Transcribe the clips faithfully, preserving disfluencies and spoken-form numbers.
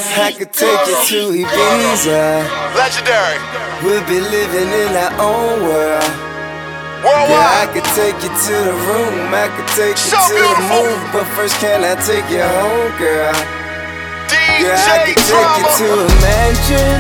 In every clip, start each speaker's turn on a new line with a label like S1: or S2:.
S1: I could take you to Ibiza.
S2: Legendary.
S1: We'll be living in our own world.
S2: Worldwide.
S1: Yeah, I could take you to the room, I could take you
S2: So
S1: to
S2: beautiful.
S1: the moon, but first can I take you home, girl?
S2: D
S1: Yeah,
S2: J
S1: I could take you
S2: Drama.
S1: to a mansion.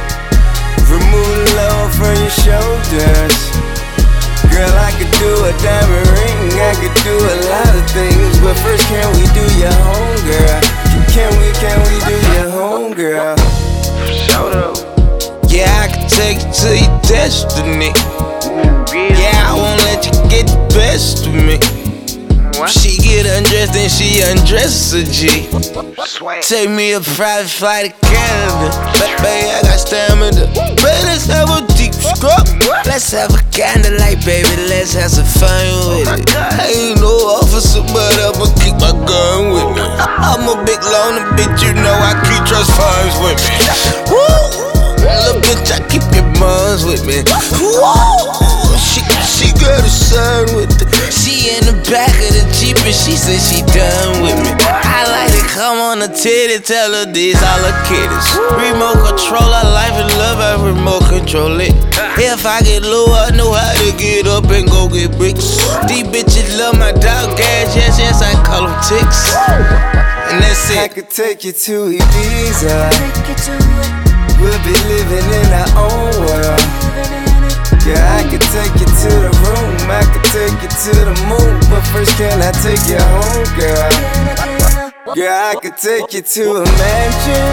S1: Remove the load from your shoulders. Girl, I could do a diamond ring, I could do a lot of things, but first can we do your home, girl? Can we, can we do your home, girl?
S3: Shout out.
S4: Yeah, I can take you to your destiny. Yeah, I won't let you get the best of me.
S3: What?
S4: She get undressed and she undresses a G.
S3: Swag.
S4: Take me a private flight to Canada. Baby, I got stamina. Baby, let's have a deep scrub. Let's have a candlelight, baby. Let's have some fun with it. I ain't no officer, but I'ma keep my gun with me. I'm a big loner, bitch. You know I keep trust funds with me. Woo! Little bitch, I keep your buns with me. Woo! She, she got a son with it. She in the back of the Jeep and she said she done with me. I like to come on the titty, tell her these all her kiddies. Remote control her life and love, I remote control it. If I get low, I know how to get up and go get bricks. These bitches love my dog gas, yes, yes, I call them ticks. And that's
S1: I
S4: it.
S1: could take you to Ibiza. We'll be living in our own world. Yeah, I could take you to the room, I could take you to the moon, but first can I take you home, girl? Yeah, I could take you to a mansion.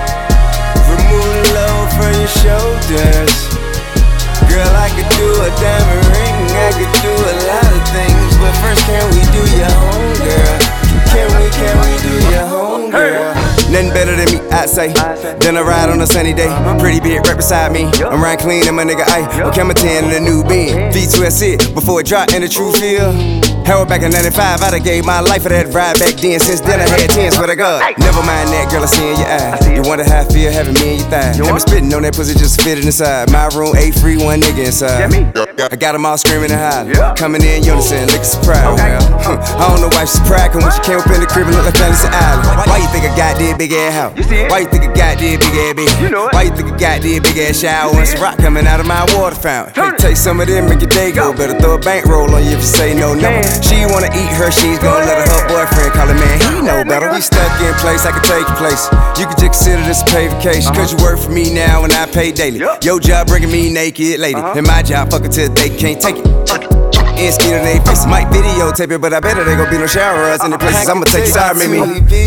S1: Remove the load from your shoulders. Girl, I could do a diamond ring, I could do a lot of things, but first can we do your home, girl? Can we, can we do your home, girl? Nothing better than me, I'd say. Then I ride on a sunny day. Pretty bitch right beside me. I'm riding clean and my nigga I. I'm camera ten in a new bin. V two S it before it dropped in the true feel. Hell, back in ninety-five, I done gave my life for that ride back then. Since then I had ten, swear to God. Never mind that, girl, I see in your eyes. You wonder how I feel having me in your thighs. Have me spitting on that pussy, just fit it inside. My room, eight free, one nigga inside. I got them all screaming and hollering. Coming in unison, looking surprised. Well, I don't know why she's surprised, cause when she came up in the crib, it looked like Fantasy Island. Why you think I got this big ass house? Why you think I got this big ass bed? Why you think I got this big ass shower? And some rock coming out of my water fountain. Hey, take some of them, make your day go. Better throw a bankroll on you if you say no, no. She wanna eat her, she's gonna let her, her boyfriend call her man. He know better. We stuck in place, I can take your place. You can just consider this a paid vacation. Cause you work for me now and I pay daily. Your job bringing me naked lady. And my job fuck until they can't take it. And skin on they face. Might videotape it, but I bet it ain't gonna be no shower in the places. I'ma take you sorry, make me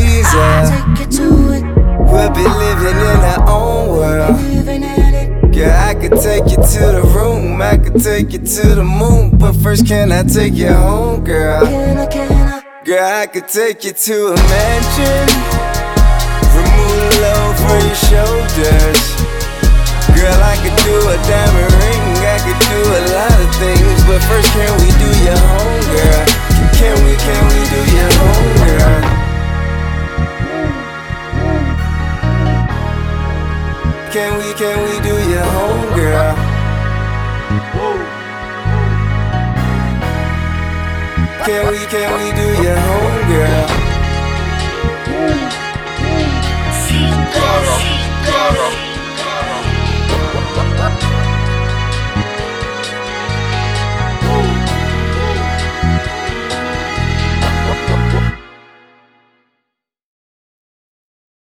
S1: Ibiza. We'll be living in our own world. Yeah, I could take you to the room, I could take you to the moon, but first can I take you home, girl? Girl, I could take you to a mansion. Remove the load from your shoulders. Girl, I could do a diamond ring, I could do a lot of things, but first can we do your home, girl? Can we, can we do your home, girl? Can we, can we do your home, girl? Can we, can we do your home, girl?
S2: Gotta, gotta.